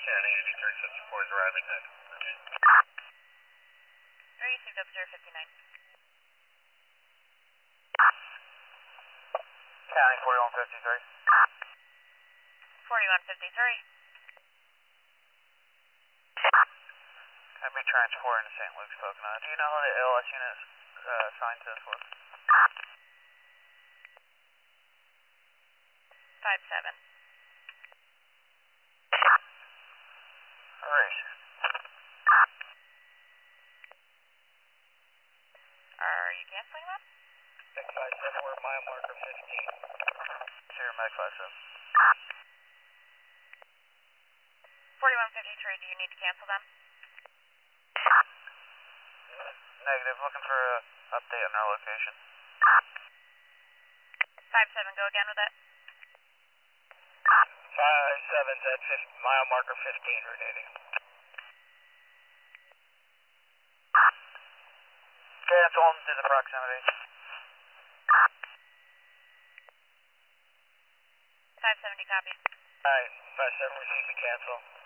San Andy, 374 is arriving at. Three, received up 059. County 4153. 4153. I'll be transporting to St. Luke's Pocono. Do you know who the LS unit assigned to this was? 57. Alright. Are you canceling that? Meg 57, we're mile marker 15. Zero Meg 57. 4153, do you need to cancel them? Negative, looking for an update on our location. 57, go again with it. 57's at mile marker 15, rotating. Cancel them to the proximity. 570 copy. Alright, 57 received the cancel.